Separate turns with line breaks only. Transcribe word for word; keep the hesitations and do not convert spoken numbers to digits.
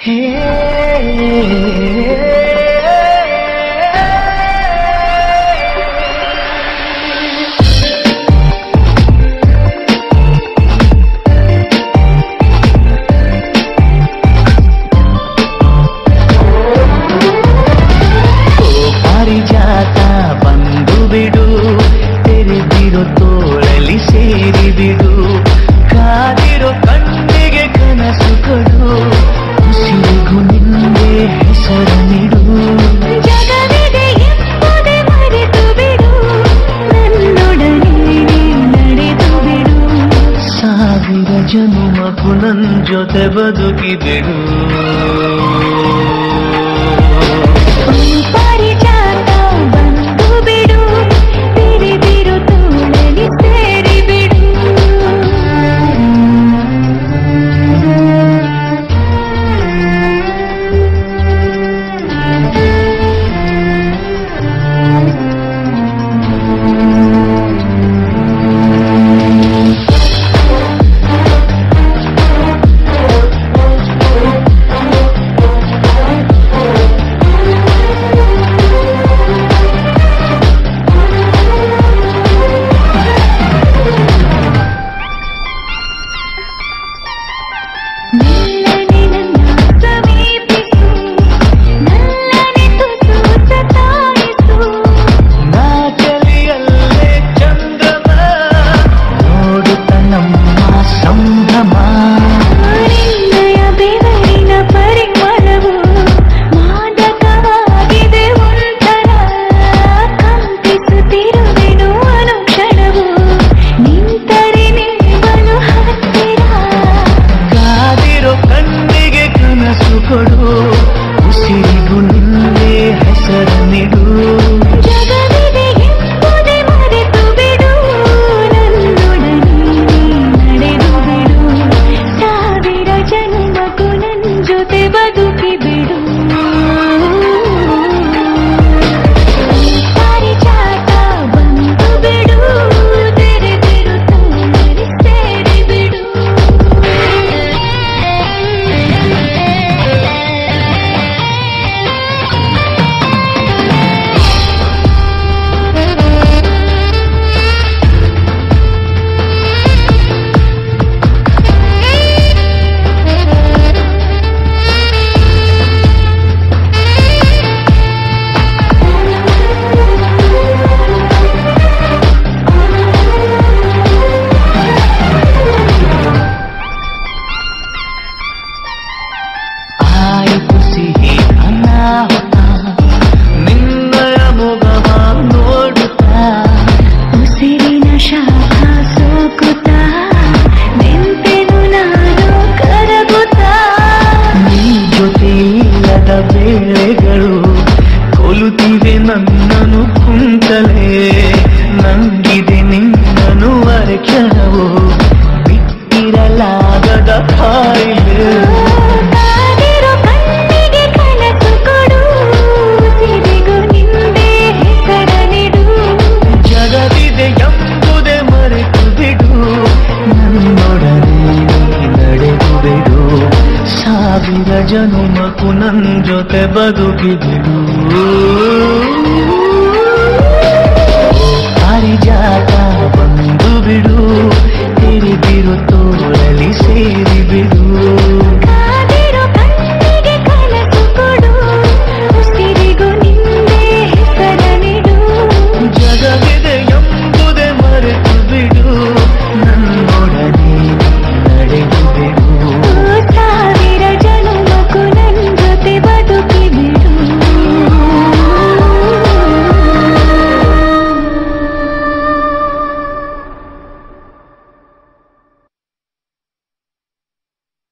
ಪಾರಿಜಾತ ಬಂದು ಬಿಡು, ತೆರೆದಿರೋ ತೋಳಲಿ ಸೇರಿ ಬಿಡು, ಕಾದಿರೋ ಕಣ್ಣಿಗೆ ಕನಸು ಕೊಡು, ಉಸಿರಿಗೂ ನಿಂದೆ ಹೆಸರು ನೀಡು.
ಜಗವಿದೆ ಎಂಬುದೇ ಮರೆತು ಬಿಡು, ನನ್ನೊಡನೆ ನಡೆದು ಬಿಡು.
ಸಾವಿರ ಜನುಮಕ್ಕೂ ನನ್ ಜೊತೆ ಬದುಕಿ ಬಿಡು.
ಪಾರಿಜಾತ ಬಂದು ಬಿಡು, ತೆರೆದಿರೋ ತೋಳಲಿ ಸೇರಿ ಬಿಡು. ಉಸಿರಿಗೂ ನಿಂದೆ ಹೆಸರು ನೀಡು. ಜಗವಿದೆ ಎಂಬುದೇ ಮರೆತು ಬಿಡು, ನನ್ನೊಡನೆ ನಡೆದು ಬಿಡು. ಸಾವಿರ ಜನ್ಮಕ್ಕೂ ನನ್ ಜೊತೆ ಬದುಕಿ ಬಿಡು. ಪಾರಿಜಾತ ಬಂದು ಬಿಡು, ತೆರೆದಿರು ತೋಳಲಿ ಸೇರಿ ಬಿಡು.
ಆಯಿತು ಸಿಹಿ ಅನಾಹುತ, ನಿನ್ನಯ ಮೊಗವ ನೋಡುತ್ತಾ,
ಉಸಿರಿನ ಶಾಖ ಸೋಕುತ್ತ, ನಿಂತೆನು ನಾನು ಕರಗುತ್ತಾ.
ನೀ ಜೊತೆ ಇಲ್ಲದ ವೇಳೆಗಳು ಕೊಲುತ್ತಿವೆ ನನ್ನನು ಕುಂತಲೇ, ನಂಗಿದೆ ನಿನ್ನನು ಅರಕ್ಷಣವು, ಬಿಟ್ಟಿರಲಾಗದ ಕಾಯಿಲೆ.
ಕಾದಿರೋ ಕಣ್ಣಿಗೆ ಕನಸು ಕೊಡು, ಉಸಿರಿಗೂ ನಿಂದೆ ಹೆಸರ ನೀಡು.
ಜಗವಿದೆ ಎಂಬುದೇ ಮರೆತು ಬಿಡು, ನನ್ನೊಡನೆ ನಡೆದು ಬಿಡು. ಸಾವಿರ ಜನುಮಕ್ಕೂ ನನ್ ಜೊತೆ ಬದುಕಿ ಬಿಡು.